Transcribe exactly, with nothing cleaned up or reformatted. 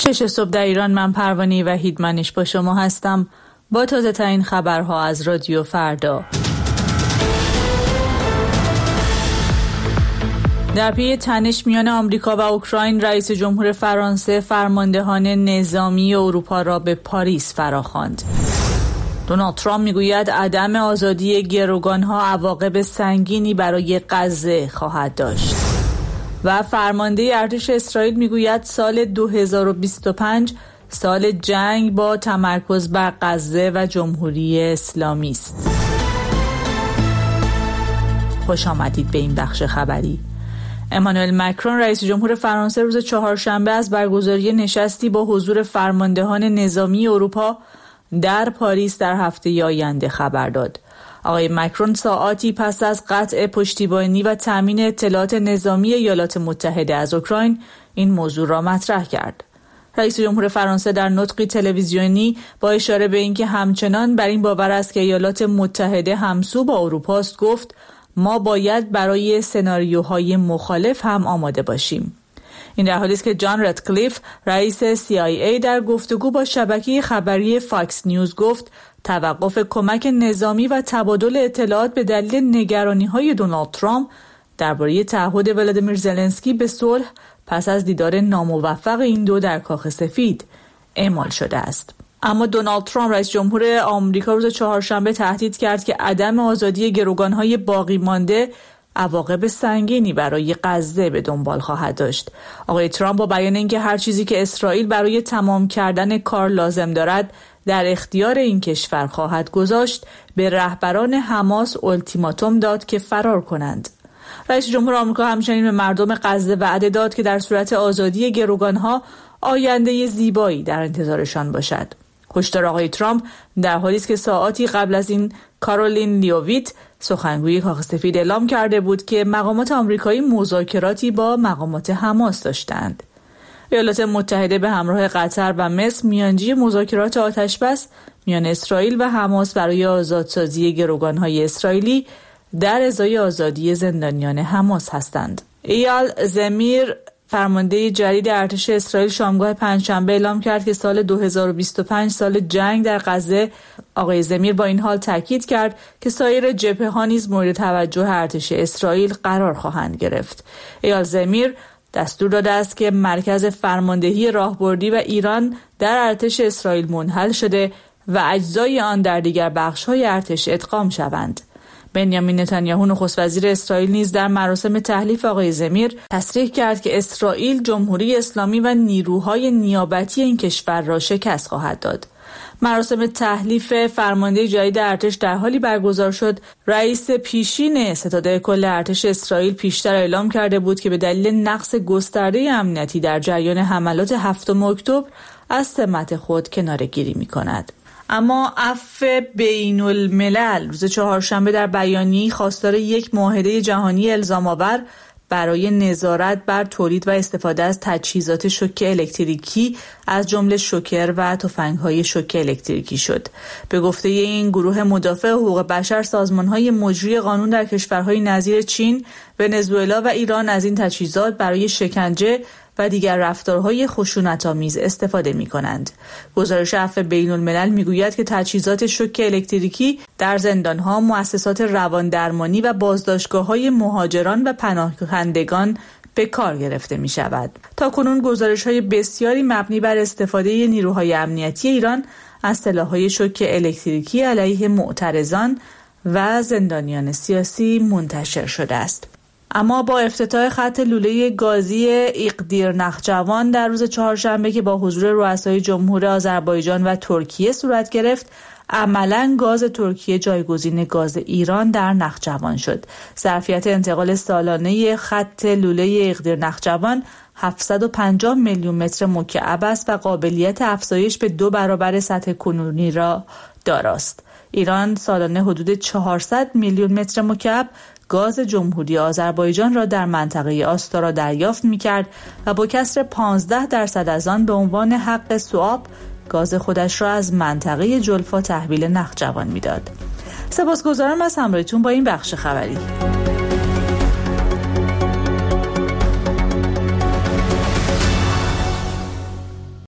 شش صبح در ایران. من پروانه وحیدمنش با شما هستم با تازه ترین خبرها از رادیو فردا. در پی تنش میان آمریکا و اوکراین، رئیس جمهور فرانسه فرماندهان نظامی اروپا را به پاریس فراخواند. دونالد ترامپ میگوید عدم آزادی گروگانها عواقب سنگینی برای غزه خواهد داشت. و فرمانده ارتش اسرائیل میگوید سال دو هزار و بیست و پنج سال جنگ با تمرکز بر غزه و جمهوری اسلامی است. خوش آمدید به این بخش خبری. امانوئل مکرون رئیس جمهور فرانسه روز چهارشنبه از برگزاری نشستی با حضور فرماندهان نظامی اروپا در پاریس در هفته آینده خبر داد. آقای مکرون ساعاتی پس از قطع پشتیبانی و تامین اطلاعات نظامی ایالات متحده از اوکراین این موضوع را مطرح کرد. رئیس جمهور فرانسه در نطقی تلویزیونی با اشاره به اینکه همچنان بر این باور است که ایالات متحده همسو با اروپا است گفت ما باید برای سناریوهای مخالف هم آماده باشیم. این در حالی است که جان رتکلیف رئیس سی آی ای در گفتگو با شبکه خبری فاکس نیوز گفت توقف کمک نظامی و تبادل اطلاعات به دلیل نگرانی‌های دونالد ترامپ درباره تعهد ولادیمیر زلنسکی به صلح پس از دیدار ناموفق این دو در کاخ سفید اعمال شده است. اما دونالد ترامپ رئیس جمهور آمریکا روز چهارشنبه تهدید کرد که عدم آزادی گروگان‌های باقی مانده عواقب سنگینی برای غزه به دنبال خواهد داشت. آقای ترامپ با بیان اینکه هر چیزی که اسرائیل برای تمام کردن کار لازم دارد در اختیار این کشور خواهد گذاشت، به رهبران حماس التیماتوم داد که فرار کنند. رئیس جمهور آمریکا همچنین به مردم غزه وعده داد که در صورت آزادی گروگانها آینده زیبایی در انتظارشان باشد. هشدار آقای ترامپ در حالی است که ساعاتی قبل از این کارولین لیوویت سخنگوی کاخ سفید اعلام کرده بود که مقامات آمریکایی مذاکراتی با مقامات حماس داشتند. ایالات متحده به همراه قطر و مصر میانجی مذاکرات آتشبس میان اسرائیل و حماس برای آزادسازی گروگان‌های اسرائیلی در ازای آزادی زندانیان حماس هستند. ایال زمیر فرمانده جدید ارتش اسرائیل شامگاه پنجشنبه اعلام کرد که سال دو هزار و بیست و پنج سال جنگ در غزه. آقای زمیر با این حال تاکید کرد که سایر جبهه‌ها نیز مورد توجه ارتش اسرائیل قرار خواهند گرفت. ایال زمیر دستور داده است که مرکز فرماندهی راهبردی و ایران در ارتش اسرائیل منحل شده و اجزای آن در دیگر بخش‌های ارتش ادغام شوند. بنیامین نتانیاهو نخست وزیر اسرائیل نیز در مراسم تحلیف آقای زمیر تصریح کرد که اسرائیل جمهوری اسلامی و نیروهای نیابتی این کشور را شکست خواهد داد. مراسم تحلیف فرمانده جدید ارتش در حالی برگزار شد رئیس پیشین ستاد کل ارتش اسرائیل پیشتر اعلام کرده بود که به دلیل نقص گسترده امنیتی در جریان حملات هفتم اکتبر از سمت خود کناره‌گیری می‌کند. اما عفو بین الملل روز چهارشنبه در بیانیه‌ای خواستار یک معاهده جهانی الزام‌آور برای نظارت بر تولید و استفاده از تجهیزات شوک الکتریکی از جمله شوکر و تفنگ‌های شوک الکتریکی شد. به گفته این گروه مدافع حقوق بشر، سازمان‌های مجری قانون در کشورهای نظیر چین، ونزوئلا و ایران از این تجهیزات برای شکنجه و دیگر رفتارهای خشونت‌آمیز استفاده می‌کنند. گزارش عفو بین الملل می‌گوید که تجهیزات شوک الکتریکی در زندان‌ها، مؤسسات رواندرمانی و بازداشتگاه‌های مهاجران و پناهندگان به کار گرفته می‌شود. تاکنون گزارش‌های بسیاری مبنی بر استفاده نیروهای امنیتی ایران از سلاح‌های شوک الکتریکی علیه معترضان و زندانیان سیاسی منتشر شده است. اما با افتتاح خط لوله گازی ایقدیر نخجوان در روز چهارشنبه که با حضور رؤسای جمهور آذربایجان و ترکیه صورت گرفت، عملاً گاز ترکیه جایگزین گاز ایران در نخجوان شد. ظرفیت انتقال سالانه خط لوله ایقدیر نخجوان هفتصد و پنجاه میلیون متر مکعب است و قابلیت افزایش به دو برابر سطح کنونی را داراست. ایران سالانه حدود چهارصد میلیون متر مکعب گاز جمهوری آذربایجان را در منطقه آستارا دریافت می‌کرد و با کسر پانزده درصد از آن به عنوان حق سواب گاز خودش را از منطقه جلفا تحویل نخجوان می‌داد. سپاسگزارم از همراهیتون با این بخش خبری.